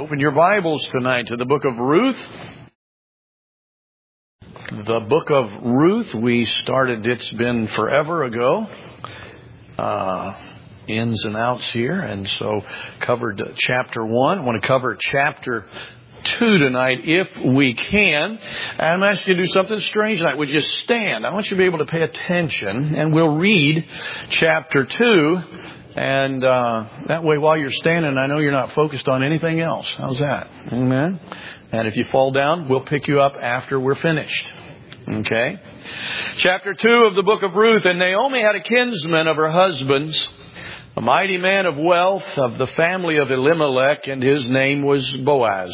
Open your Bibles tonight to the book of Ruth. The book of Ruth, we started, it's been forever ago. Ins and outs here. And so covered chapter 1. I want to cover chapter 2 tonight if we can. And I'm asking you to do something strange tonight. Would you stand? I want you to be able to pay attention. And we'll read chapter 2. And that way, while you're standing, I know you're not focused on anything else. How's that? Amen. And if you fall down, we'll pick you up after we're finished. Okay? Chapter 2 of the book of Ruth. And Naomi had a kinsman of her husband's, a mighty man of wealth of the family of Elimelech, and his name was Boaz.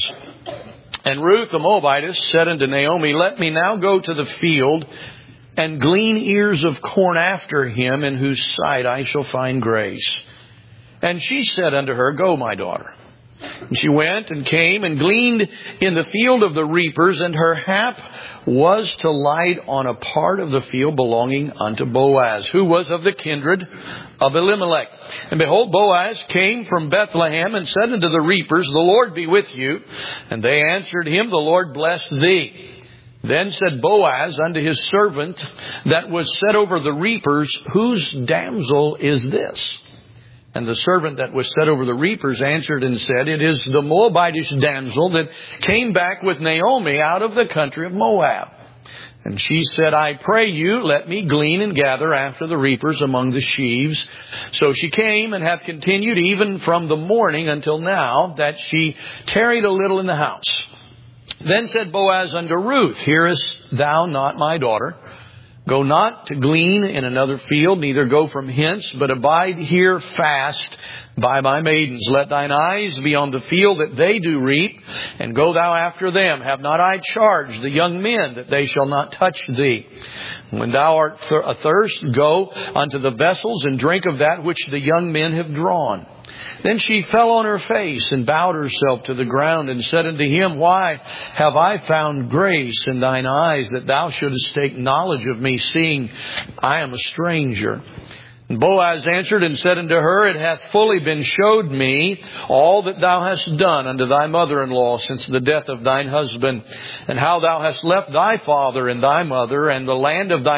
And Ruth the Moabitess said unto Naomi, Let me now go to the field and glean ears of corn after him, in whose sight I shall find grace. And she said unto her, Go, my daughter. And she went and came and gleaned in the field of the reapers, and her hap was to light on a part of the field belonging unto Boaz, who was of the kindred of Elimelech. And behold, Boaz came from Bethlehem and said unto the reapers, The Lord be with you. And they answered him, The Lord bless thee. Then said Boaz unto his servant that was set over the reapers, Whose damsel is this? And the servant that was set over the reapers answered and said, It is the Moabitish damsel that came back with Naomi out of the country of Moab. And she said, I pray you, let me glean and gather after the reapers among the sheaves. So she came and hath continued even from the morning until now, that she tarried a little in the house. Then said Boaz unto Ruth, Hearest thou not, my daughter? Go not to glean in another field, neither go from hence, but abide here fast by my maidens. Let thine eyes be on the field that they do reap, and go thou after them. Have not I charged the young men that they shall not touch thee? When thou art athirst, go unto the vessels and drink of that which the young men have drawn. Then she fell on her face and bowed herself to the ground and said unto him, Why have I found grace in thine eyes, that thou shouldest take knowledge of me, seeing I am a stranger? And Boaz answered and said unto her, It hath fully been showed me all that thou hast done unto thy mother-in-law since the death of thine husband, and how thou hast left thy father and thy mother and the land of thy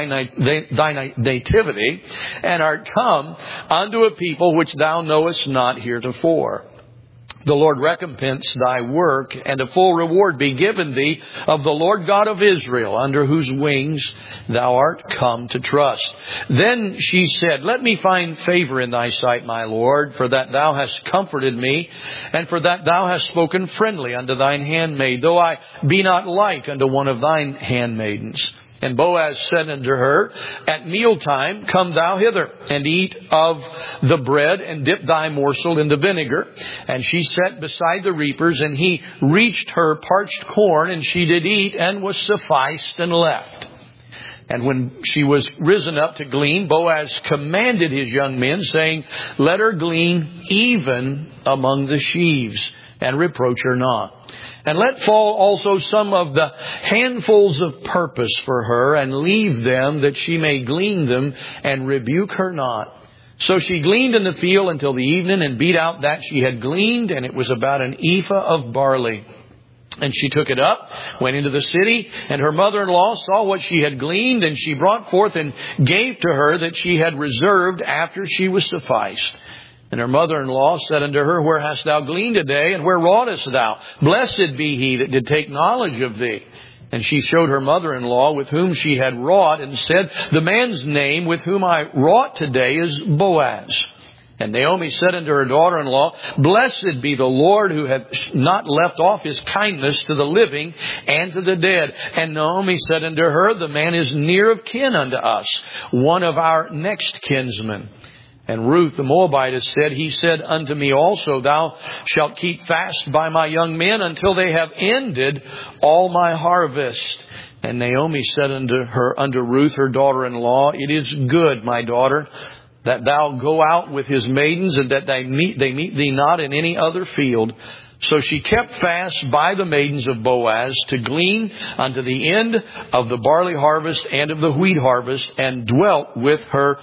nativity, and art come unto a people which thou knowest not heretofore. The Lord recompense thy work, and a full reward be given thee of the Lord God of Israel, under whose wings thou art come to trust. Then she said, Let me find favor in thy sight, my Lord, for that thou hast comforted me, and for that thou hast spoken friendly unto thine handmaid, though I be not like unto one of thine handmaidens. And Boaz said unto her, At mealtime come thou hither, and eat of the bread, and dip thy morsel in the vinegar. And she sat beside the reapers, and he reached her parched corn, and she did eat, and was sufficed, and left. And when she was risen up to glean, Boaz commanded his young men, saying, Let her glean even among the sheaves, and reproach her not. And let fall also some of the handfuls of purpose for her, and leave them, that she may glean them, and rebuke her not. So she gleaned in the field until the evening, and beat out that she had gleaned, and it was about an ephah of barley. And she took it up, went into the city, and her mother-in-law saw what she had gleaned, and she brought forth and gave to her that she had reserved after she was sufficed. And her mother-in-law said unto her, Where hast thou gleaned today, and where wroughtest thou? Blessed be he that did take knowledge of thee. And she showed her mother-in-law with whom she had wrought, and said, The man's name with whom I wrought today is Boaz. And Naomi said unto her daughter-in-law, Blessed be the Lord, who hath not left off his kindness to the living and to the dead. And Naomi said unto her, The man is near of kin unto us, one of our next kinsmen. And Ruth the Moabitess said, He said unto me also, Thou shalt keep fast by my young men until they have ended all my harvest. And Naomi said unto Ruth her daughter-in-law, It is good, my daughter, that thou go out with his maidens, and that they meet thee not in any other field. So she kept fast by the maidens of Boaz to glean unto the end of the barley harvest and of the wheat harvest, and dwelt with her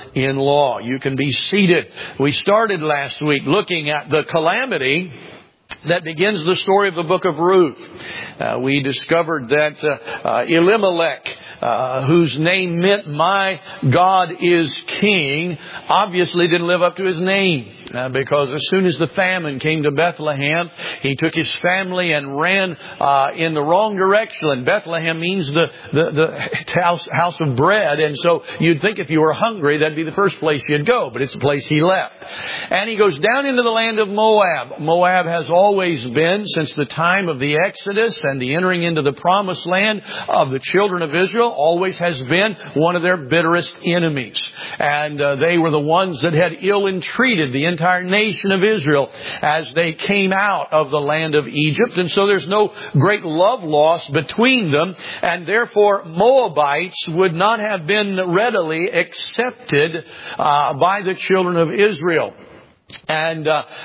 mother-in-law. You can be seated. We started last week looking at the calamity that begins the story of the book of Ruth. We discovered that Elimelech, whose name meant "my God is king," obviously didn't live up to his name, because as soon as the famine came to Bethlehem, he took his family and ran in the wrong direction. Bethlehem means the house of bread, and so you'd think if you were hungry, that'd be the first place you'd go, but it's the place he left. And he goes down into the land of Moab. Moab has always been, since the time of the Exodus and the entering into the promised land of the children of Israel, always has been one of their bitterest enemies. And they were the ones that had ill-entreated the entire nation of Israel as they came out of the land of Egypt. And so there's no great love lost between them. And therefore, Moabites would not have been readily accepted by the children of Israel. And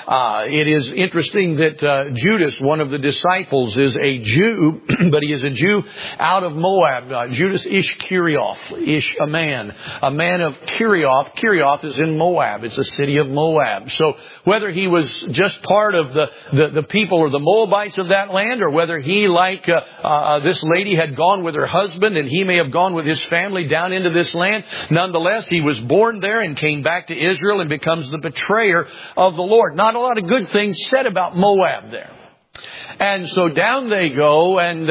it is interesting that Judas, one of the disciples, is a Jew, but he is a Jew out of Moab. Judas Ishkarioth, a man of Kerioth. Kerioth is in Moab. It's a city of Moab. So whether he was just part of the people or the Moabites of that land, or whether he, like this lady, had gone with her husband and he may have gone with his family down into this land, nonetheless, he was born there and came back to Israel and becomes the betrayer of the Lord. Not a lot of good things said about Moab there. And so down they go and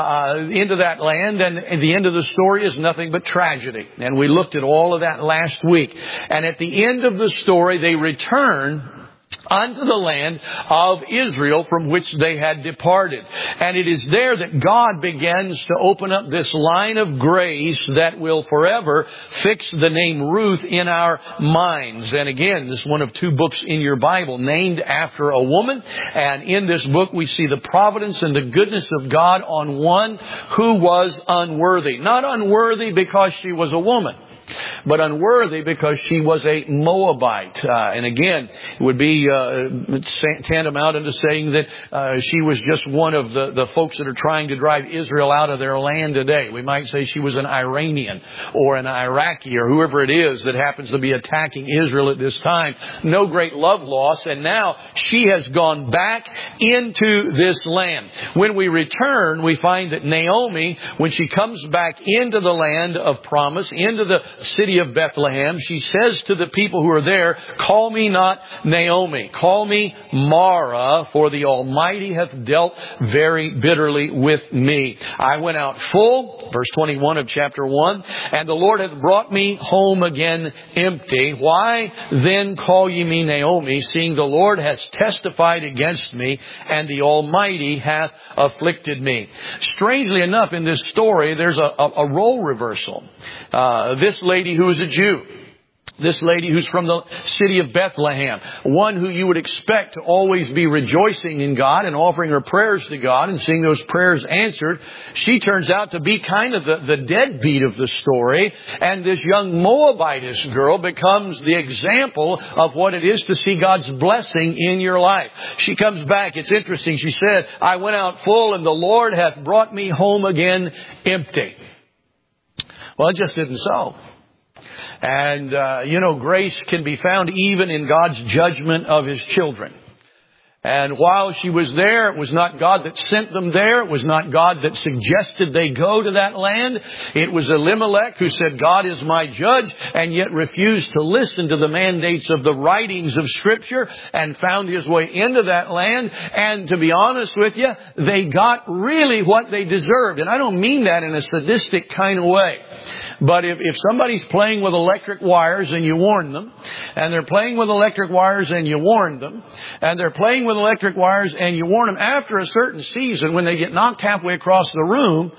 into that land, and the end of the story is nothing but tragedy. And we looked at all of that last week. And at the end of the story, they return unto the land of Israel from which they had departed. And it is there that God begins to open up this line of grace that will forever fix the name Ruth in our minds. And again, this is one of two books in your Bible named after a woman. And in this book we see the providence and the goodness of God on one who was unworthy. Not unworthy because she was a woman, but unworthy because she was a Moabite. And again, it would be tantamount into saying that she was just one of the folks that are trying to drive Israel out of their land today. We might say she was an Iranian or an Iraqi or whoever it is that happens to be attacking Israel at this time. No great love loss. And now she has gone back into this land. When we return, we find that Naomi, when she comes back into the land of promise, into the city of Bethlehem, she says to the people who are there, "Call me not Naomi, call me Mara, for the Almighty hath dealt very bitterly with me. I went out full," verse 21 of chapter 1, "and the Lord hath brought me home again empty. Why then call ye me Naomi, seeing the Lord has testified against me, and the Almighty hath afflicted me?" Strangely enough, in this story, there's a role reversal. This lady who is a Jew, this lady who's from the city of Bethlehem, one who you would expect to always be rejoicing in God and offering her prayers to God and seeing those prayers answered, she turns out to be kind of the deadbeat of the story. And this young Moabitess girl becomes the example of what it is to see God's blessing in your life. She comes back. It's interesting. She said, "I went out full and the Lord hath brought me home again empty." Well, it just isn't so. And, grace can be found even in God's judgment of His children. And while she was there, it was not God that sent them there. It was not God that suggested they go to that land. It was Elimelech who said, "God is my judge," and yet refused to listen to the mandates of the writings of Scripture and found his way into that land. And to be honest with you, they got really what they deserved. And I don't mean that in a sadistic kind of way. But if somebody's playing with electric wires and you warn them, and they're playing with electric wires and you warn them, and they're playing with electric wires and you warn them, after a certain season, when they get knocked halfway across the room,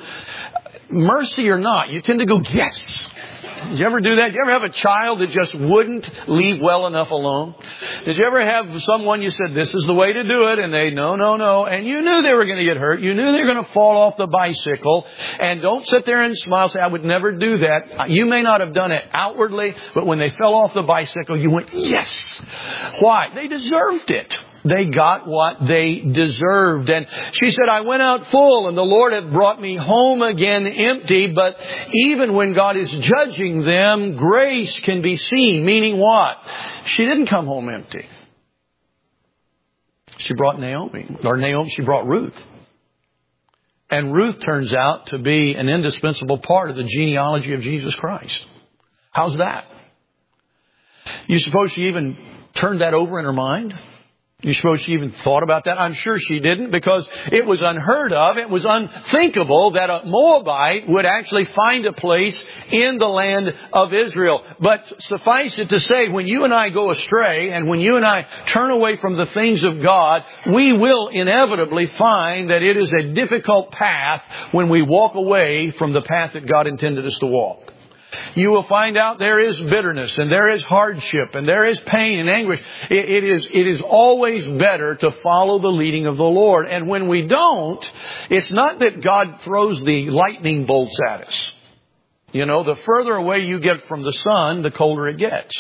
mercy or not, you tend to go, "Yes." Did you ever do that? Did you ever have a child that just wouldn't leave well enough alone? Did you ever have someone you said, "This is the way to do it," and they, no, and you knew they were going to get hurt. You knew they were going to fall off the bicycle. And don't sit there and smile and say, "I would never do that." You may not have done it outwardly, but when they fell off the bicycle, you went, "Yes." Why? They deserved it. They got what they deserved. And she said, "I went out full and the Lord hath brought me home again empty." But even when God is judging them, grace can be seen. Meaning what? She didn't come home empty. She brought she brought Ruth. And Ruth turns out to be an indispensable part of the genealogy of Jesus Christ. How's that? You suppose she even turned that over in her mind? You suppose she even thought about that? I'm sure she didn't, because it was unheard of. It was unthinkable that a Moabite would actually find a place in the land of Israel. But suffice it to say, when you and I go astray and when you and I turn away from the things of God, we will inevitably find that it is a difficult path when we walk away from the path that God intended us to walk. You will find out there is bitterness and there is hardship and there is pain and anguish. It is always better to follow the leading of the Lord. And when we don't, it's not that God throws the lightning bolts at us. You know, the further away you get from the sun, the colder it gets.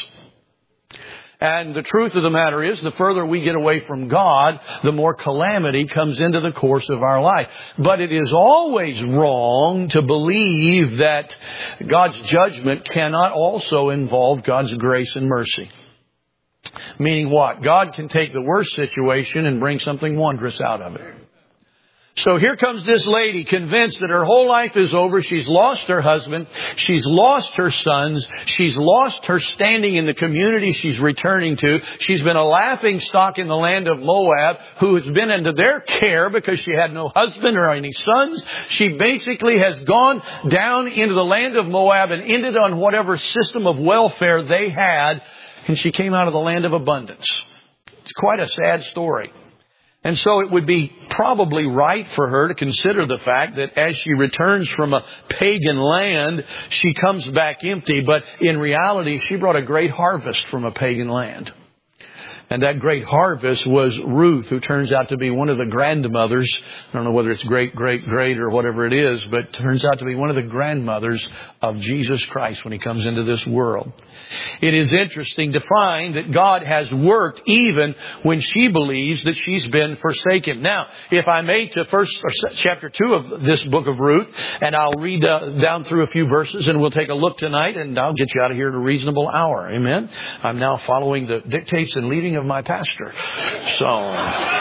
And the truth of the matter is, the further we get away from God, the more calamity comes into the course of our life. But it is always wrong to believe that God's judgment cannot also involve God's grace and mercy. Meaning what? God can take the worst situation and bring something wondrous out of it. So here comes this lady, convinced that her whole life is over. She's lost her husband. She's lost her sons. She's lost her standing in the community she's returning to. She's been a laughing stock in the land of Moab, who has been under their care because she had no husband or any sons. She basically has gone down into the land of Moab and ended on whatever system of welfare they had. And she came out of the land of abundance. It's quite a sad story. And so it would be probably right for her to consider the fact that as she returns from a pagan land, she comes back empty. But in reality, she brought a great harvest from a pagan land. And that great harvest was Ruth, who turns out to be one of the grandmothers. I don't know whether it's great or whatever it is, but turns out to be one of the grandmothers of Jesus Christ when He comes into this world. It is interesting to find that God has worked even when she believes that she's been forsaken. Now, if I may, to chapter 2 of this book of Ruth, and I'll read down through a few verses, and we'll take a look tonight, and I'll get you out of here at a reasonable hour. Amen? I'm now following the dictates and leading of my pastor. So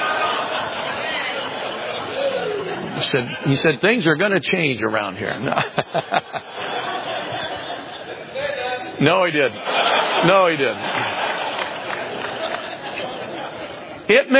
he said things are going to change around here. No, he didn't. No, he didn't. It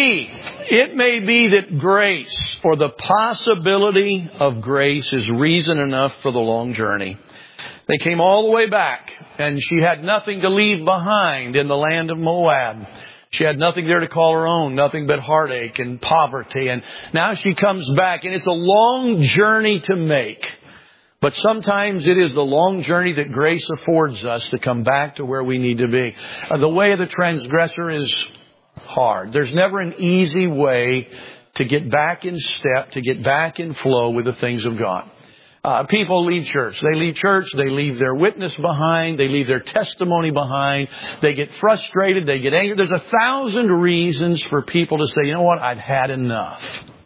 may be that grace, or the possibility of grace, is reason enough for the long journey. They came all the way back, and she had nothing to leave behind in the land of Moab. She had nothing there to call her own, nothing but heartache and poverty. And now she comes back, and it's a long journey to make. But sometimes it is the long journey that grace affords us to come back to where we need to be. The way of the transgressor is hard. There's never an easy way to get back in step, to get back in flow with the things of God. People leave church. They leave church. They leave their witness behind. They leave their testimony behind. They get frustrated. They get angry. There's 1,000 reasons for people to say, you know what, I've had enough.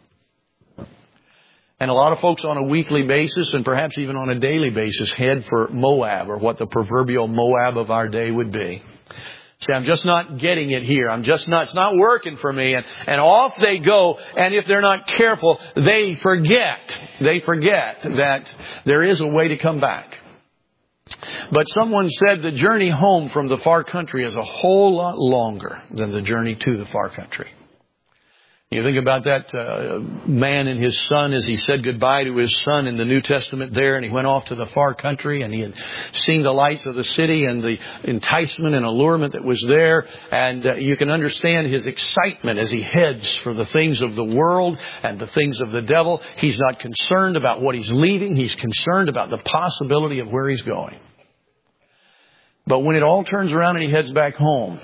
And a lot of folks on a weekly basis and perhaps even on a daily basis head for Moab, or what the proverbial Moab of our day would be. Say, I'm just not getting it here. It's not working for me. And off they go. And if they're not careful, they forget that there is a way to come back. But someone said the journey home from the far country is a whole lot longer than the journey to the far country. You think about that man and his son as he said goodbye to his son in the New Testament there, and he went off to the far country, and he had seen the lights of the city and the enticement and allurement that was there. And you can understand his excitement as he heads for the things of the world and the things of the devil. He's not concerned about what he's leaving. He's concerned about the possibility of where he's going. But when it all turns around and he heads back home,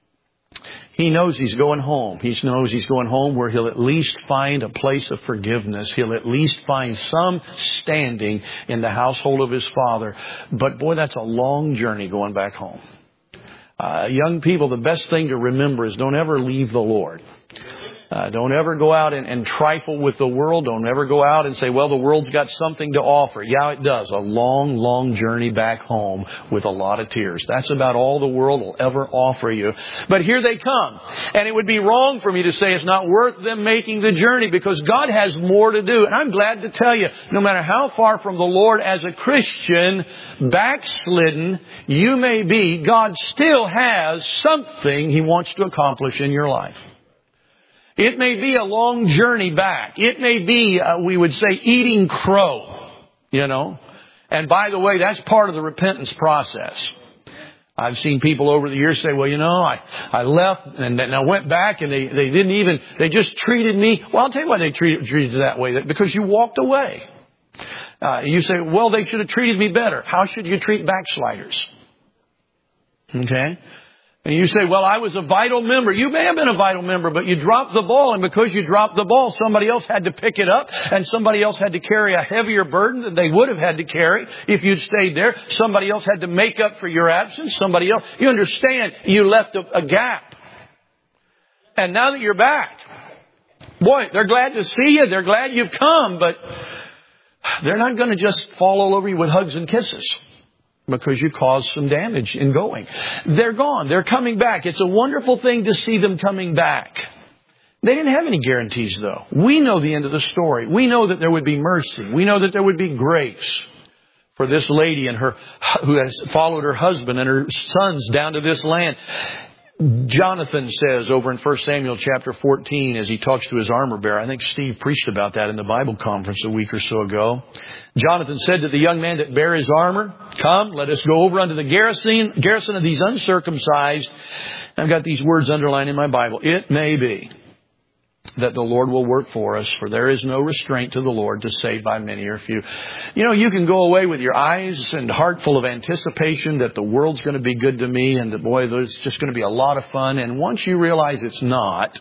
he knows he's going home. He knows he's going home where he'll at least find a place of forgiveness. He'll at least find some standing in the household of his father. But boy, that's a long journey going back home. Young people, the best thing to remember is don't ever leave the Lord. Don't ever go out and trifle with the world. Don't ever go out and say, well, the world's got something to offer. Yeah, it does. A long, long journey back home with a lot of tears. That's about all the world will ever offer you. But here they come. And it would be wrong for me to say it's not worth them making the journey, because God has more to do. And I'm glad to tell you, no matter how far from the Lord as a Christian, backslidden you may be, God still has something He wants to accomplish in your life. It may be a long journey back. It may be, we would say, eating crow, And by the way, that's part of the repentance process. I've seen people over the years say, well, I left and then I went back and they just treated me. Well, I'll tell you why they treated you that way. Because you walked away. You say, well, they should have treated me better. How should you treat backsliders? Okay? And you say, well, I was a vital member. You may have been a vital member, but you dropped the ball. And because you dropped the ball, somebody else had to pick it up. And somebody else had to carry a heavier burden than they would have had to carry if you'd stayed there. Somebody else had to make up for your absence. Somebody else. You understand, you left a gap. And now that you're back, boy, they're glad to see you. They're glad you've come. But they're not going to just fall all over you with hugs and kisses, because you caused some damage in going. They're gone. They're coming back. It's a wonderful thing to see them coming back. They didn't have any guarantees, though. We know the end of the story. We know that there would be mercy. We know that there would be grace for this lady and who has followed her husband and her sons down to this land. Jonathan says over in 1 Samuel chapter 14, as he talks to his armor bearer, I think Steve preached about that in the Bible conference a week or so ago. Jonathan said to the young man that bare his armor, come, let us go over unto the garrison of these uncircumcised. I've got these words underlined in my Bible. It may be that the Lord will work for us, for there is no restraint to the Lord to save by many or few. You can go away with your eyes and heart full of anticipation that the world's going to be good to me and that, boy, there's just going to be a lot of fun. And once you realize it's not,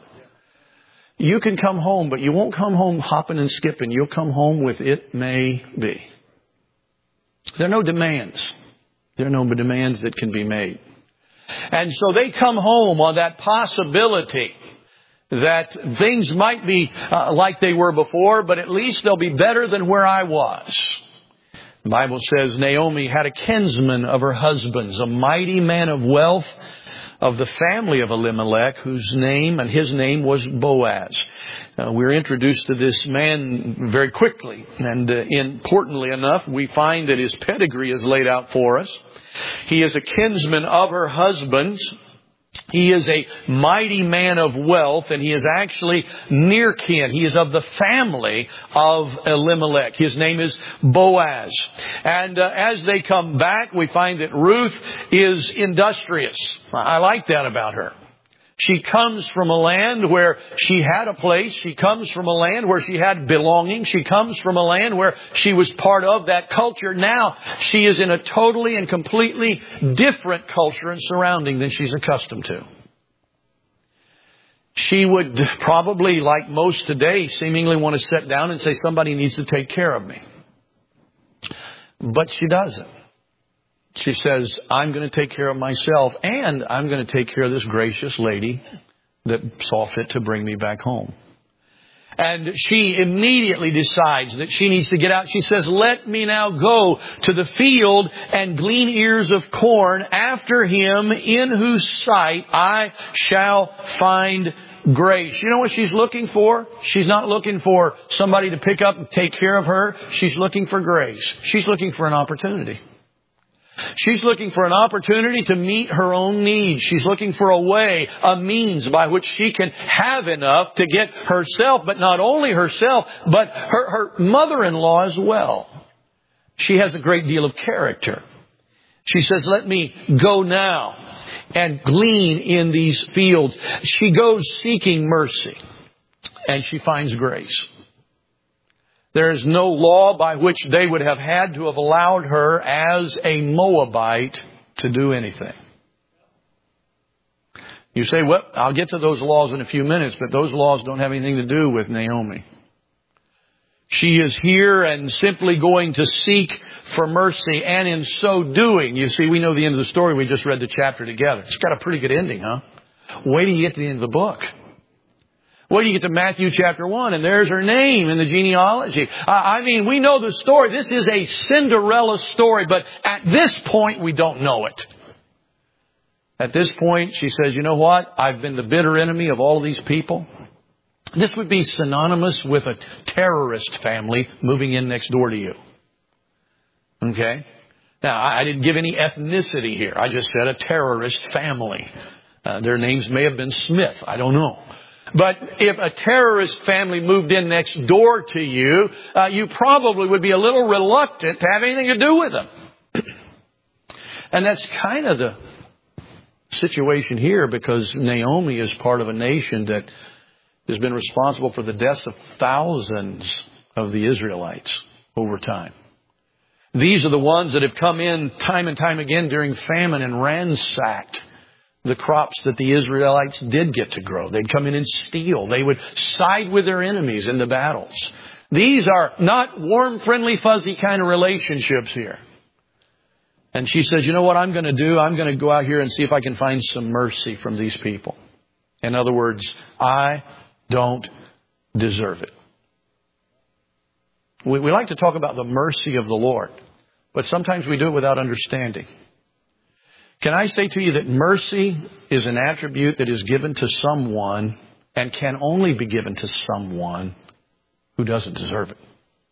you can come home, but you won't come home hopping and skipping. You'll come home with it may be. There are no demands. There are no demands that can be made. And so they come home on that possibility that things might be like they were before, but at least they'll be better than where I was. The Bible says Naomi had a kinsman of her husband's, a mighty man of wealth of the family of Elimelech, his name was Boaz. We're introduced to this man very quickly, and importantly enough, we find that his pedigree is laid out for us. He is a kinsman of her husband's. He is a mighty man of wealth, and he is actually near kin. He is of the family of Elimelech. His name is Boaz. And as they come back, we find that Ruth is industrious. I like that about her. She comes from a land where she had a place. She comes from a land where she had belonging. She comes from a land where she was part of that culture. Now she is in a totally and completely different culture and surrounding than she's accustomed to. She would probably, like most today, seemingly want to sit down and say, somebody needs to take care of me. But she doesn't. She says, I'm going to take care of myself, and I'm going to take care of this gracious lady that saw fit to bring me back home. And she immediately decides that she needs to get out. She says, let me now go to the field and glean ears of corn after him in whose sight I shall find grace. You know what she's looking for? She's not looking for somebody to pick up and take care of her. She's looking for grace. She's looking for an opportunity. She's looking for an opportunity to meet her own needs. She's looking for a way, a means by which she can have enough to get herself, but not only herself, but her mother-in-law as well. She has a great deal of character. She says, let me go now and glean in these fields. She goes seeking mercy, and she finds grace. There is no law by which they would have had to have allowed her as a Moabite to do anything. You say, well, I'll get to those laws in a few minutes, but those laws don't have anything to do with Naomi. She is here and simply going to seek for mercy, and in so doing, you see, we know the end of the story. We just read the chapter together. It's got a pretty good ending, huh? Wait till you get to the end of the book. Well, you get to Matthew chapter 1 and there's her name in the genealogy. We know the story. This is a Cinderella story, but at this point we don't know it. At this point she says, you know what? I've been the bitter enemy of all of these people. This would be synonymous with a terrorist family moving in next door to you. Okay? Now, I didn't give any ethnicity here. I just said a terrorist family. Their names may have been Smith. I don't know. But if a terrorist family moved in next door to you, you probably would be a little reluctant to have anything to do with them. And that's kind of the situation here, because Naomi is part of a nation that has been responsible for the deaths of thousands of the Israelites over time. These are the ones that have come in time and time again during famine and ransacked the crops that the Israelites did get to grow. They'd come in and steal. They would side with their enemies in the battles. These are not warm, friendly, fuzzy kind of relationships here. And she says, you know what I'm going to do? I'm going to go out here and see if I can find some mercy from these people. In other words, I don't deserve it. We like to talk about the mercy of the Lord, but sometimes we do it without understanding. Can I say to you that mercy is an attribute that is given to someone and can only be given to someone who doesn't deserve it?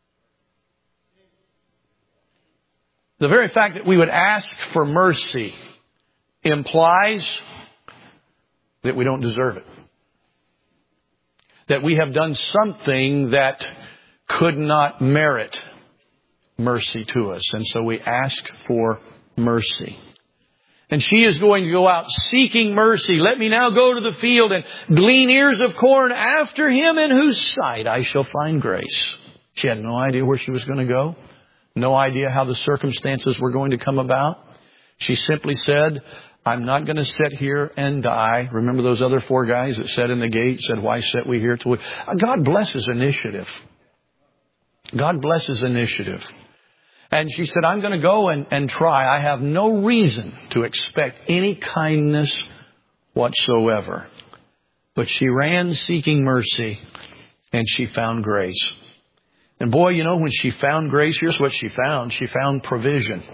The very fact that we would ask for mercy implies that we don't deserve it. That we have done something that could not merit mercy to us. And so we ask for mercy. And she is going to go out seeking mercy. Let me now go to the field and glean ears of corn after him in whose sight I shall find grace. She had no idea where she was going to go. No idea how the circumstances were going to come about. She simply said, I'm not going to sit here and die. Remember those other 4 guys that sat in the gate, said, why sit we here till we... God blesses initiative. God blesses initiative. And she said, I'm going to go and try. I have no reason to expect any kindness whatsoever. But she ran seeking mercy, and she found grace. And boy, you know, when she found grace, here's what she found. She found provision.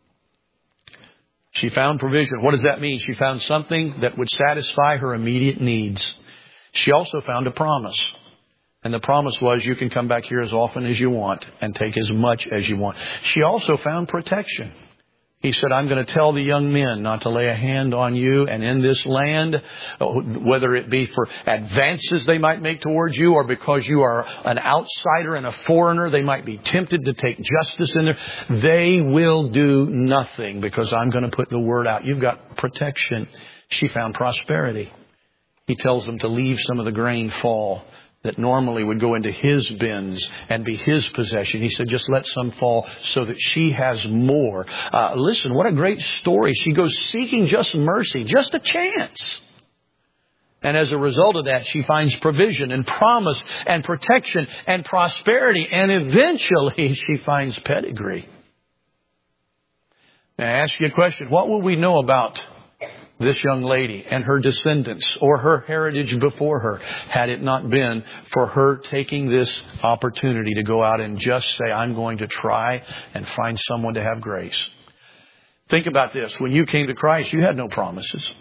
She found provision. What does that mean? She found something that would satisfy her immediate needs. She also found a promise. And the promise was, you can come back here as often as you want and take as much as you want. She also found protection. He said, I'm going to tell the young men not to lay a hand on you and in this land, whether it be for advances they might make towards you or because you are an outsider and a foreigner, they might be tempted to take justice in there. They will do nothing because I'm going to put the word out. You've got protection. She found prosperity. He tells them to leave some of the grain fall that normally would go into his bins and be his possession. He said, just let some fall so that she has more. Listen, what a great story. She goes seeking just mercy, just a chance. And as a result of that, she finds provision and promise and protection and prosperity. And eventually she finds pedigree. May I ask you a question? What will we know about this young lady and her descendants or her heritage before her, had it not been for her taking this opportunity to go out and just say, I'm going to try and find someone to have grace. Think about this. When you came to Christ, you had no promises.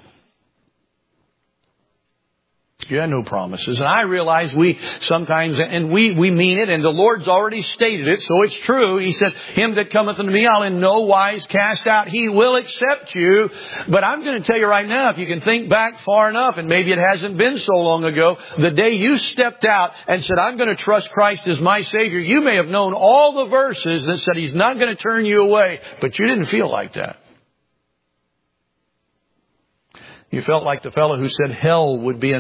You had no promises. And I realize we sometimes, and we mean it, and the Lord's already stated it, so it's true. He said, him that cometh unto me, I'll in no wise cast out. He will accept you. But I'm going to tell you right now, if you can think back far enough, and maybe it hasn't been so long ago, the day you stepped out and said, I'm going to trust Christ as my Savior, you may have known all the verses that said He's not going to turn you away, but you didn't feel like that. You felt like the fellow who said hell would be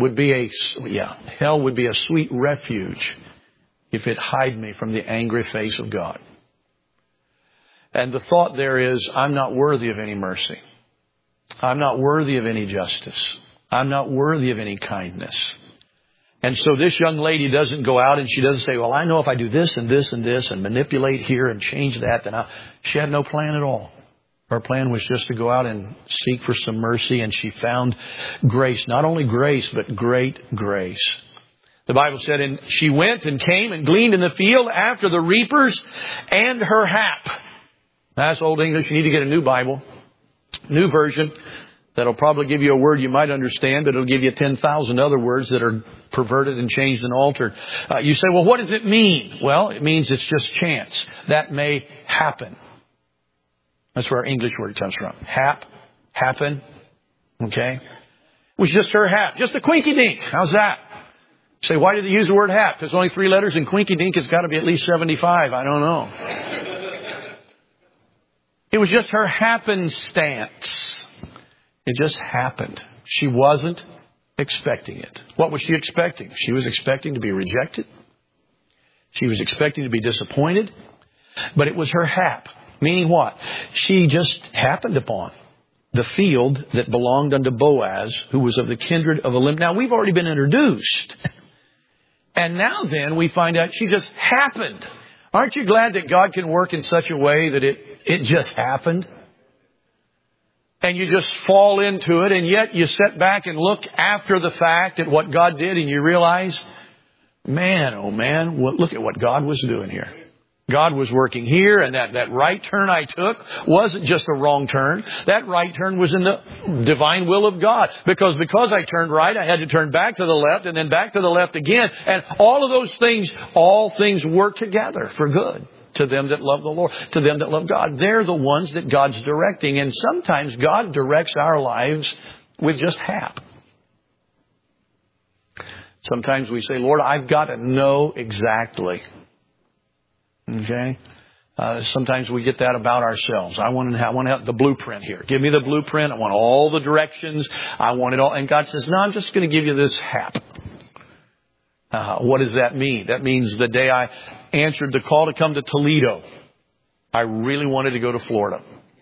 a sweet refuge if it hide me from the angry face of God. And the thought there is, I'm not worthy of any mercy. I'm not worthy of any justice. I'm not worthy of any kindness. And so this young lady doesn't go out and she doesn't say, well, I know if I do this and this and this and manipulate here and change that, then she had no plan at all. Her plan was just to go out and seek for some mercy, and she found grace. Not only grace, but great grace. The Bible said, and she went and came and gleaned in the field after the reapers and her hap. That's Old English. You need to get a new Bible, new version. That'll probably give you a word you might understand, but it'll give you 10,000 other words that are perverted and changed and altered. You say, well, what does it mean? Well, it means it's just chance. That may happen. That's where our English word comes from. Hap, happen. Okay? It was just her hap. Just a quinky dink. How's that? You say, why did they use the word hap? There's only 3 letters, and quinky dink has got to be at least 75. I don't know. It was just her happenstance. It just happened. She wasn't expecting it. What was she expecting? She was expecting to be rejected. She was expecting to be disappointed. But it was her hap. Meaning what? She just happened upon the field that belonged unto Boaz, who was of the kindred of Elimelech. Now, we've already been introduced. And now then, we find out she just happened. Aren't you glad that God can work in such a way that it just happened? And you just fall into it, and yet you sit back and look after the fact at what God did, and you realize, man, oh man, look at what God was doing here. God was working here, and that right turn I took wasn't just a wrong turn. That right turn was in the divine will of God. Because I turned right, I had to turn back to the left, and then back to the left again. And all of those things, all things work together for good. To them that love the Lord, to them that love God. They're the ones that God's directing. And sometimes God directs our lives with just hap. Sometimes we say, Lord, I've got to know exactly. Okay? Sometimes we get that about ourselves. I want to have the blueprint here. Give me the blueprint. I want all the directions. I want it all. And God says, no, I'm just going to give you this hap. What does that mean? That means the day I answered the call to come to Toledo, I really wanted to go to Florida.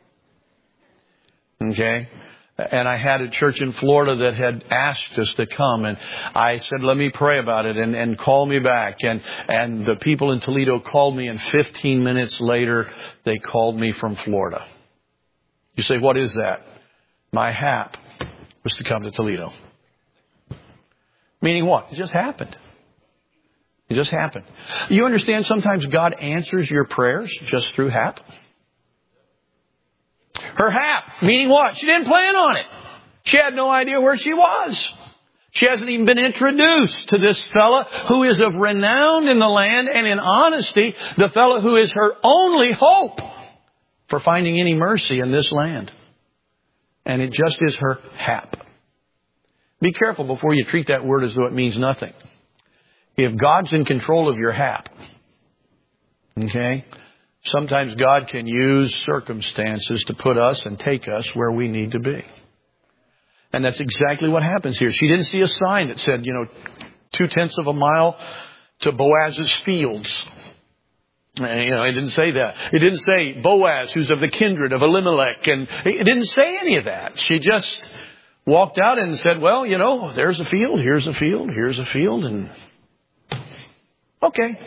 Okay? And I had a church in Florida that had asked us to come. And I said, let me pray about it and call me back. And the people in Toledo called me, and 15 minutes later, they called me from Florida. You say, what is that? My hap was to come to Toledo. Meaning what? It just happened. It just happened. You understand sometimes God answers your prayers just through hap? Her hap, meaning what? She didn't plan on it. She had no idea where she was. She hasn't even been introduced to this fella who is of renown in the land, and in honesty, the fella who is her only hope for finding any mercy in this land. And it just is her hap. Be careful before you treat that word as though it means nothing. If God's in control of your hap, okay, sometimes God can use circumstances to put us and take us where we need to be. And that's exactly what happens here. She didn't see a sign that said, 0.2 of a mile to Boaz's fields. It didn't say that. It didn't say Boaz, who's of the kindred of Elimelech. And it didn't say any of that. She just walked out and said, well, there's a field, here's a field, here's a field, and okay.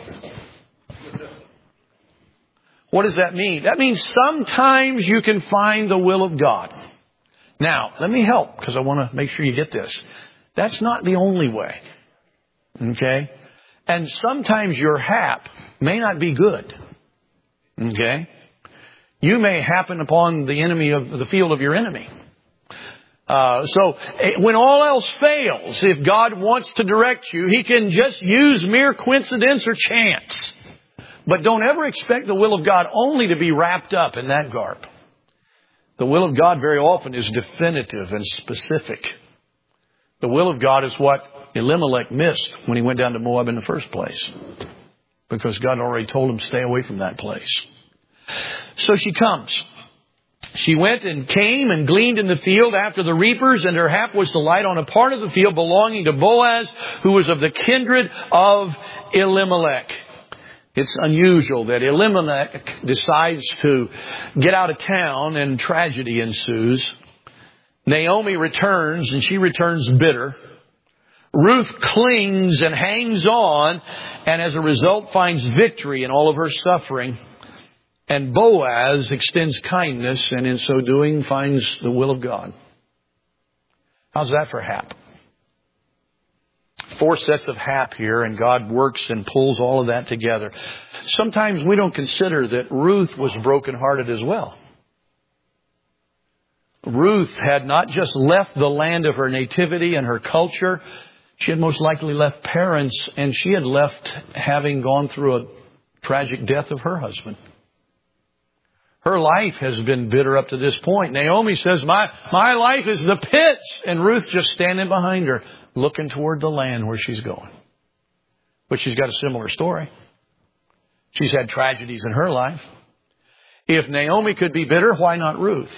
What does that mean? That means sometimes you can find the will of God. Now, let me help, because I want to make sure you get this. That's not the only way. Okay? And sometimes your hap may not be good. Okay? You may happen upon the enemy of the field of your enemy. So when all else fails, if God wants to direct you, He can just use mere coincidence or chance. But don't ever expect the will of God only to be wrapped up in that garb. The will of God very often is definitive and specific. The will of God is what Elimelech missed when he went down to Moab in the first place. Because God already told him, stay away from that place. So she comes. She went and came and gleaned in the field after the reapers, and her hap was to light on a part of the field belonging to Boaz, who was of the kindred of Elimelech. It's unusual that Elimelech decides to get out of town and tragedy ensues. Naomi returns, and she returns bitter. Ruth clings and hangs on, and as a result finds victory in all of her suffering. And Boaz extends kindness, and in so doing finds the will of God. How's that for hap? 4 sets of hap here, and God works and pulls all of that together. Sometimes we don't consider that Ruth was brokenhearted as well. Ruth had not just left the land of her nativity and her culture. She had most likely left parents, and she had left having gone through a tragic death of her husband. Her life has been bitter up to this point. Naomi says, my life is the pits. And Ruth just standing behind her, looking toward the land where she's going. But she's got a similar story. She's had tragedies in her life. If Naomi could be bitter, why not Ruth?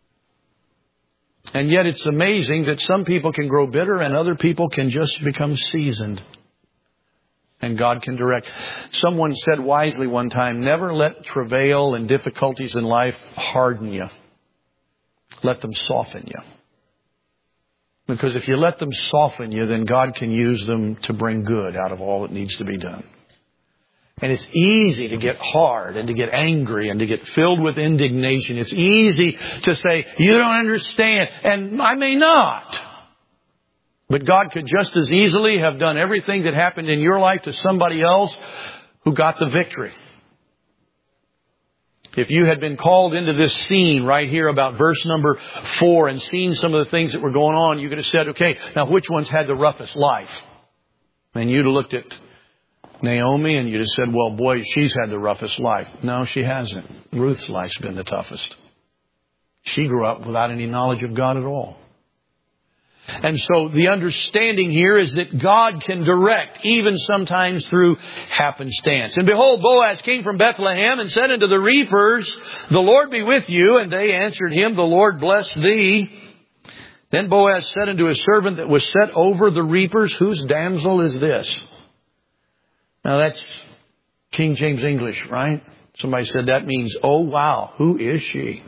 And yet it's amazing that some people can grow bitter and other people can just become seasoned. And God can direct. Someone said wisely one time, never let travail and difficulties in life harden you. Let them soften you. Because if you let them soften you, then God can use them to bring good out of all that needs to be done. And it's easy to get hard and to get angry and to get filled with indignation. It's easy to say, you don't understand. And I may not. But God could just as easily have done everything that happened in your life to somebody else who got the victory. If you had been called into this scene right here about verse number 4 and seen some of the things that were going on, you could have said, okay, now which one's had the roughest life? And you'd have looked at Naomi and you'd have said, well, boy, she's had the roughest life. No, she hasn't. Ruth's life's been the toughest. She grew up without any knowledge of God at all. And so the understanding here is that God can direct, even sometimes through happenstance. And behold, Boaz came from Bethlehem and said unto the reapers, the Lord be with you. And they answered him, the Lord bless thee. Then Boaz said unto his servant that was set over the reapers, whose damsel is this? Now that's King James English, right? Somebody said that means, oh wow, who is she?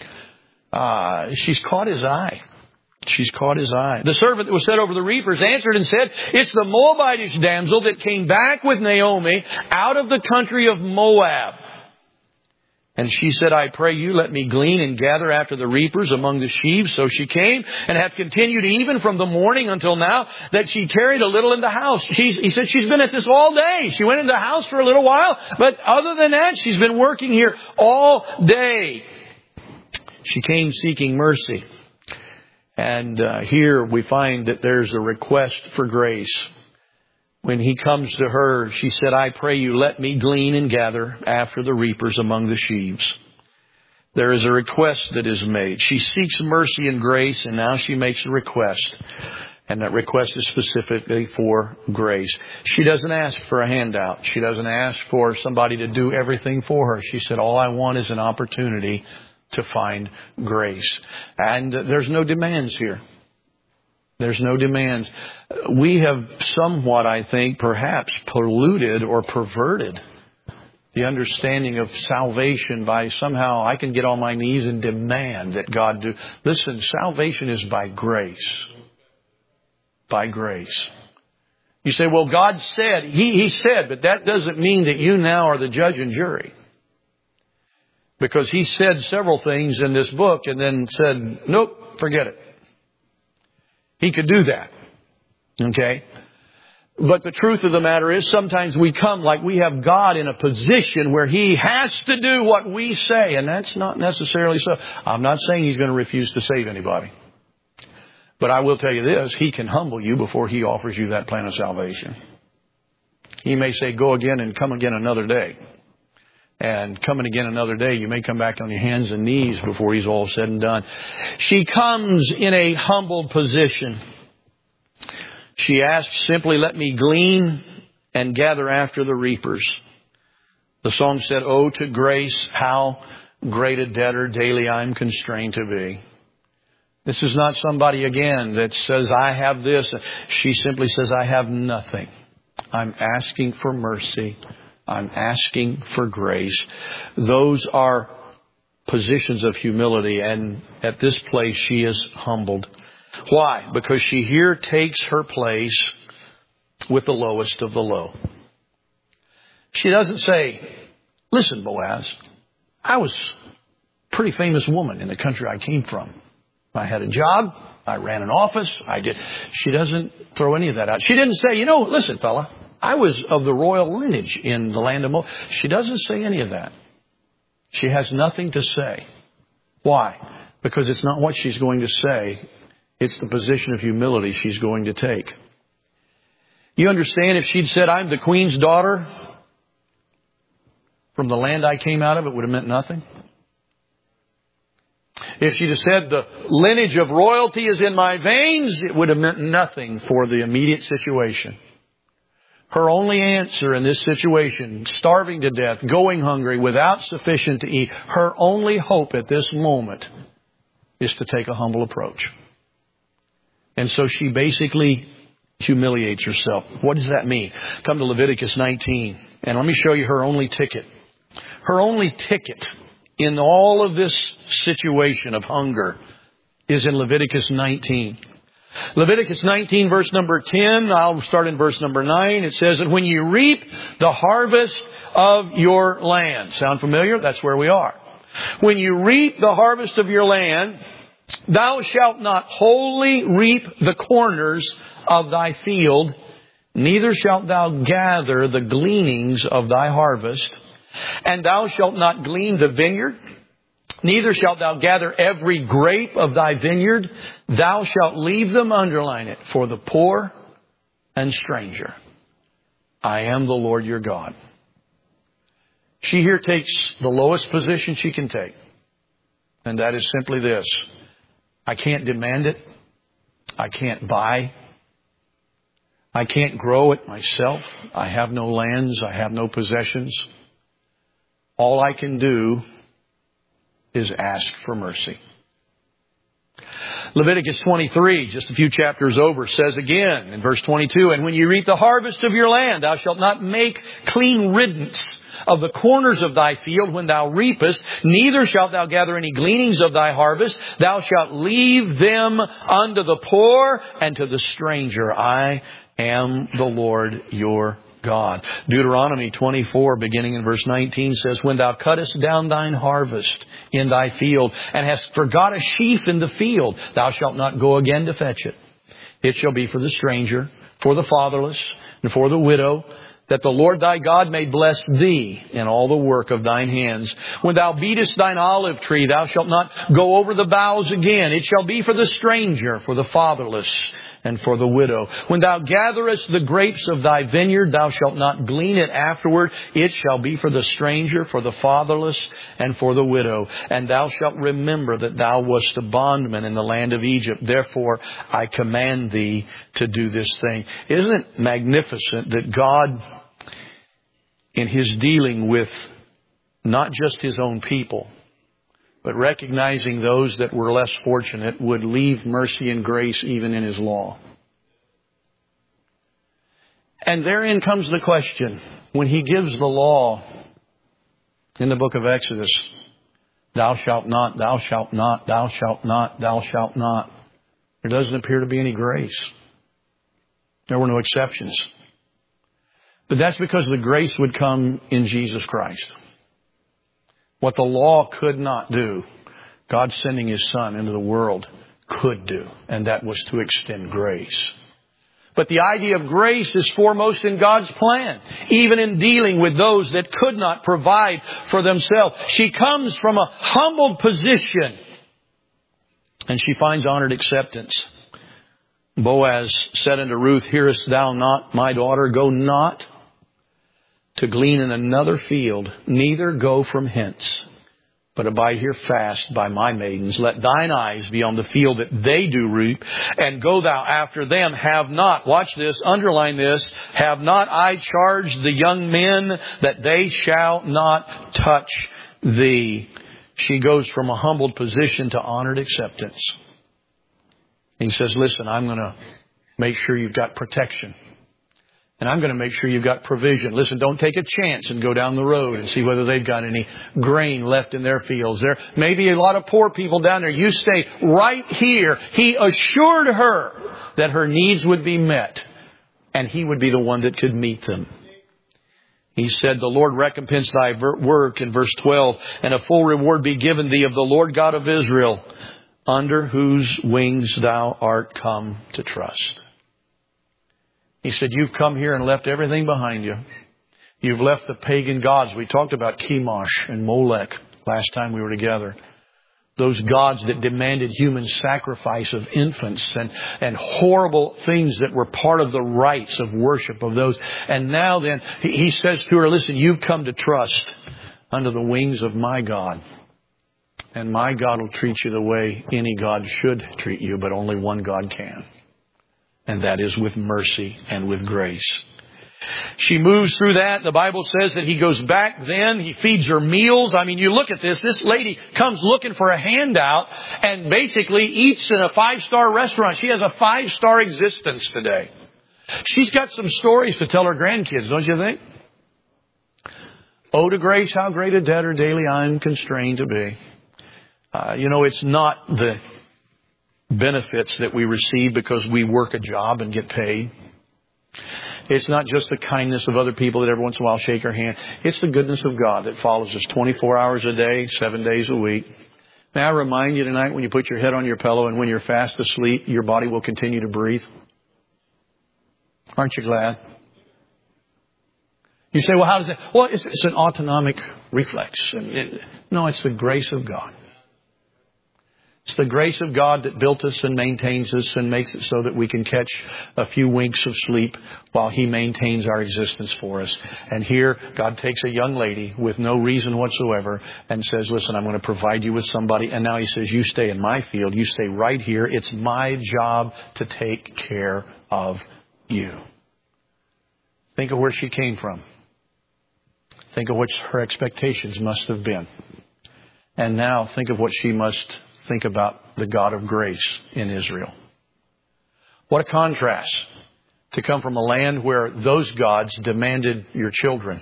She's caught his eye. She's caught his eye. The servant that was set over the reapers answered and said, it's the Moabitish damsel that came back with Naomi out of the country of Moab. And she said, I pray you, let me glean and gather after the reapers among the sheaves. So she came and hath continued even from the morning until now, that she tarried a little in the house. He said she's been at this all day. She went into the house for a little while, but other than that, she's been working here all day. She came seeking mercy. And here we find that there's a request for grace. When he comes to her, she said, I pray you, let me glean and gather after the reapers among the sheaves. There is a request that is made. She seeks mercy and grace, and now she makes a request. And that request is specifically for grace. She doesn't ask for a handout. She doesn't ask for somebody to do everything for her. She said, all I want is an opportunity to find grace. And there's no demands here. There's no demands. We have somewhat, I think, perhaps polluted or perverted the understanding of salvation by somehow I can get on my knees and demand that God do. Listen, salvation is by grace. By grace. You say, well, God said, He said, but that doesn't mean that you now are the judge and jury. Because He said several things in this book and then said, nope, forget it. He could do that. Okay? But the truth of the matter is sometimes we come like we have God in a position where He has to do what we say. And that's not necessarily so. I'm not saying He's going to refuse to save anybody. But I will tell you this, He can humble you before He offers you that plan of salvation. He may say, go again and come again another day. And coming again another day, you may come back on your hands and knees before He's all said and done. She comes in a humbled position. She asks simply, let me glean and gather after the reapers. The song said, oh, to grace, how great a debtor daily I'm constrained to be. This is not somebody, again, that says, I have this. She simply says, I have nothing. I'm asking for mercy. I'm asking for grace. Those are positions of humility. And at this place, she is humbled. Why? Because she here takes her place with the lowest of the low. She doesn't say, listen, Boaz, I was a pretty famous woman in the country I came from. I had a job. I ran an office. I did. She doesn't throw any of that out. She didn't say, listen, fella, I was of the royal lineage in the land of Moab. She doesn't say any of that. She has nothing to say. Why? Because it's not what she's going to say. It's the position of humility she's going to take. You understand, if she'd said, I'm the queen's daughter from the land I came out of, it would have meant nothing. If she'd have said, the lineage of royalty is in my veins, it would have meant nothing for the immediate situation. Her only answer in this situation, starving to death, going hungry, without sufficient to eat, her only hope at this moment is to take a humble approach. And so she basically humiliates herself. What does that mean? Come to Leviticus 19, and let me show you her only ticket. Her only ticket in all of this situation of hunger is in Leviticus 19. Leviticus 19, verse number 10, I'll start in verse number 9. It says that when you reap the harvest of your land. Sound familiar? That's where we are. When you reap the harvest of your land, thou shalt not wholly reap the corners of thy field, neither shalt thou gather the gleanings of thy harvest. And thou shalt not glean the vineyard, neither shalt thou gather every grape of thy vineyard. Thou shalt leave them, underline it, for the poor and stranger. I am the Lord your God. She here takes the lowest position she can take. And that is simply this. I can't demand it. I can't buy. I can't grow it myself. I have no lands. I have no possessions. All I can do is ask for mercy. Leviticus 23, just a few chapters over, says again in verse 22, and when you reap the harvest of your land, thou shalt not make clean riddance of the corners of thy field when thou reapest, neither shalt thou gather any gleanings of thy harvest. Thou shalt leave them unto the poor and to the stranger. I am the Lord your God. Deuteronomy 24, beginning in verse 19, says, when thou cuttest down thine harvest in thy field, and hast forgot a sheaf in the field, thou shalt not go again to fetch it. It shall be for the stranger, for the fatherless, and for the widow, that the Lord thy God may bless thee in all the work of thine hands. When thou beatest thine olive tree, thou shalt not go over the boughs again. It shall be for the stranger, for the fatherless, and for the widow. When thou gatherest the grapes of thy vineyard, thou shalt not glean it afterward. It shall be for the stranger, for the fatherless, and for the widow. And thou shalt remember that thou wast a bondman in the land of Egypt. Therefore, I command thee to do this thing. Isn't it magnificent that God, in His dealing with not just His own people, but recognizing those that were less fortunate, would leave mercy and grace even in His law. And therein comes the question, when He gives the law in the book of Exodus, thou shalt not, thou shalt not, thou shalt not, thou shalt not, there doesn't appear to be any grace. There were no exceptions. But that's because the grace would come in Jesus Christ. What the law could not do, God sending His Son into the world could do. And that was to extend grace. But the idea of grace is foremost in God's plan, even in dealing with those that could not provide for themselves. She comes from a humbled position, and she finds honored acceptance. Boaz said unto Ruth, hearest thou not, my daughter, go not to glean in another field, neither go from hence, but abide here fast by my maidens. Let thine eyes be on the field that they do reap, and go thou after them. Have not, watch this, underline this, have not I charged the young men that they shall not touch thee. She goes from a humbled position to honored acceptance. He says, listen, I'm going to make sure you've got protection. And I'm going to make sure you've got provision. Listen, don't take a chance and go down the road and see whether they've got any grain left in their fields. There may be a lot of poor people down there. You stay right here. He assured her that her needs would be met, and He would be the one that could meet them. He said, the Lord recompense thy work in verse 12, and a full reward be given thee of the Lord God of Israel under whose wings thou art come to trust. He said, you've come here and left everything behind you. You've left the pagan gods. We talked about Chemosh and Molech last time we were together. Those gods that demanded human sacrifice of infants and horrible things that were part of the rites of worship of those. And now then, he says to her, listen, you've come to trust under the wings of my God. And my God will treat you the way any God should treat you, but only one God can. And that is with mercy and with grace. She moves through that. The Bible says that he goes back then. He feeds her meals. I mean, you look at this. This lady comes looking for a handout and basically eats in a 5-star restaurant. She has a 5-star existence today. She's got some stories to tell her grandkids, don't you think? Oh, to grace, how great a debtor daily I'm constrained to be. It's not the benefits that we receive because we work a job and get paid. It's not just the kindness of other people that every once in a while shake our hand. It's the goodness of God that follows us 24 hours a day, 7 days a week. May I remind you tonight, when you put your head on your pillow and when you're fast asleep, your body will continue to breathe. Aren't you glad? You say, well, how does that? Well, it's an autonomic reflex. No, it's the grace of God. It's the grace of God that built us and maintains us and makes it so that we can catch a few winks of sleep while He maintains our existence for us. And here, God takes a young lady with no reason whatsoever and says, listen, I'm going to provide you with somebody. And now He says, you stay in my field. You stay right here. It's my job to take care of you. Think of where she came from. Think of what her expectations must have been. And now think of what she must think about the God of grace in Israel. What a contrast to come from a land where those gods demanded your children.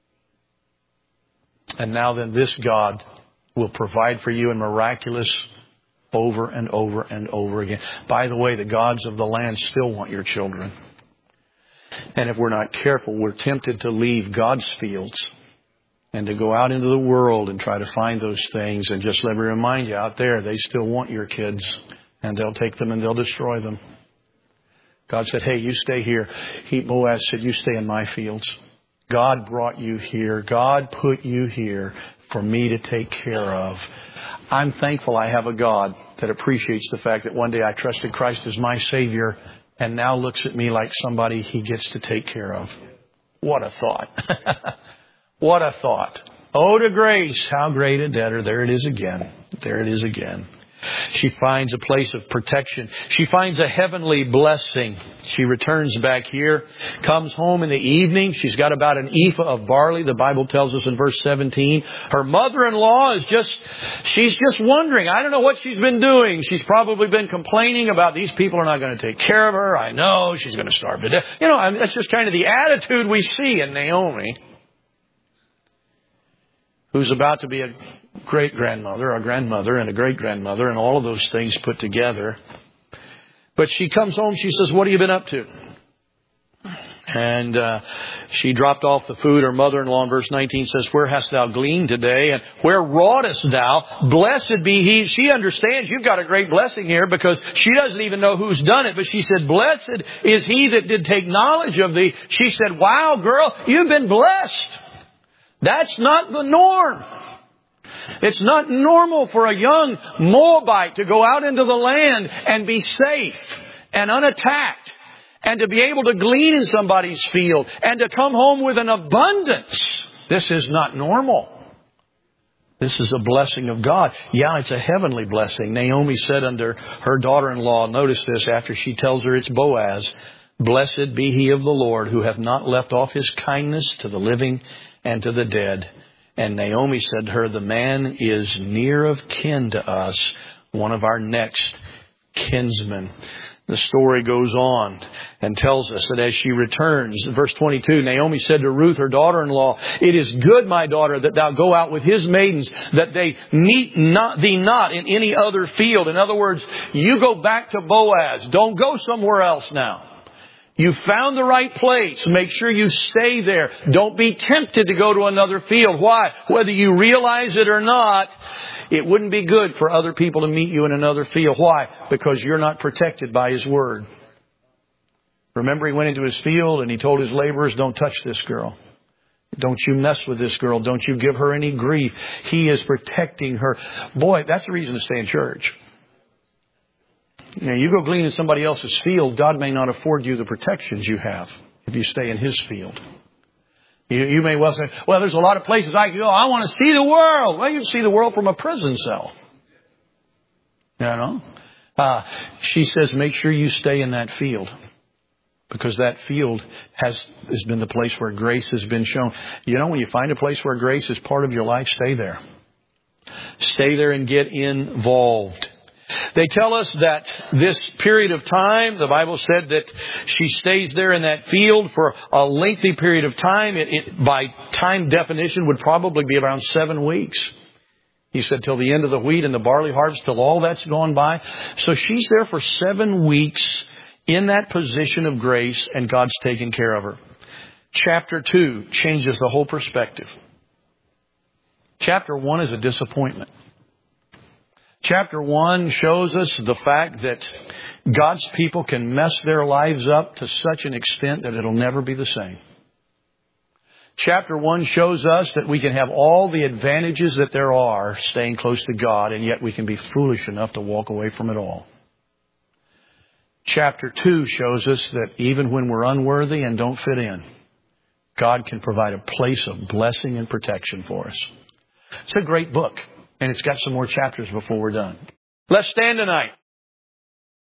And now then this God will provide for you in miraculous over and over and over again. By the way, the gods of the land still want your children. And if we're not careful, we're tempted to leave God's fields and to go out into the world and try to find those things. And just let me remind you, out there, they still want your kids. And they'll take them and they'll destroy them. God said, hey, you stay here. Boaz said, you stay in my fields. God brought you here. God put you here for me to take care of. I'm thankful I have a God that appreciates the fact that one day I trusted Christ as my Savior and now looks at me like somebody He gets to take care of. What a thought. What a thought. Oh, to grace, how great a debtor. There it is again. There it is again. She finds a place of protection. She finds a heavenly blessing. She returns back here, comes home in the evening. She's got about an ephah of barley. The Bible tells us in verse 17. Her mother-in-law she's just wondering. I don't know what she's been doing. She's probably been complaining about these people are not going to take care of her. I know she's going to starve to death. That's just kind of the attitude we see in Naomi, who's about to be a great-grandmother, a grandmother, and a great-grandmother, and all of those things put together. But she comes home, she says, what have you been up to? And she dropped off the food. Her mother-in-law in verse 19 says, where hast thou gleaned today? And where wroughtest thou? Blessed be he. She understands you've got a great blessing here because she doesn't even know who's done it. But she said, blessed is he that did take knowledge of thee. She said, wow, girl, you've been blessed. That's not the norm. It's not normal for a young Moabite to go out into the land and be safe and unattacked and to be able to glean in somebody's field and to come home with an abundance. This is not normal. This is a blessing of God. Yeah, it's a heavenly blessing. Naomi said unto her daughter-in-law, notice this, after she tells her it's Boaz, blessed be he of the Lord who hath not left off his kindness to the living and to the dead. And Naomi said to her, the man is near of kin to us, one of our next kinsmen. The story goes on and tells us that as she returns, verse 22, Naomi said to Ruth, her daughter-in-law, it is good, my daughter, that thou go out with his maidens, that they meet thee not in any other field. In other words, you go back to Boaz. Don't go somewhere else now. You found the right place. Make sure you stay there. Don't be tempted to go to another field. Why? Whether you realize it or not, it wouldn't be good for other people to meet you in another field. Why? Because you're not protected by His Word. Remember, He went into His field and He told His laborers, don't touch this girl. Don't you mess with this girl. Don't you give her any grief. He is protecting her. Boy, that's the reason to stay in church. You know, you go glean in somebody else's field, God may not afford you the protections you have if you stay in His field. You may well say, well, there's a lot of places I can go. I want to see the world. Well, you can see the world from a prison cell. You know? She says, make sure you stay in that field. Because that field has been the place where grace has been shown. You know, when you find a place where grace is part of your life, stay there. Stay there and get involved. They tell us that this period of time, the Bible said that she stays there in that field for a lengthy period of time. It by time definition would probably be around 7 weeks. He said till the end of the wheat and the barley harvest, till all that's gone by. So she's there for 7 weeks in that position of grace, and God's taking care of her. Chapter 2 changes the whole perspective. Chapter 1 is a disappointment. Chapter 1 shows us the fact that God's people can mess their lives up to such an extent that it'll never be the same. Chapter 1 shows us that we can have all the advantages that there are staying close to God, and yet we can be foolish enough to walk away from it all. Chapter 2 shows us that even when we're unworthy and don't fit in, God can provide a place of blessing and protection for us. It's a great book, and it's got some more chapters before we're done. Let's stand tonight.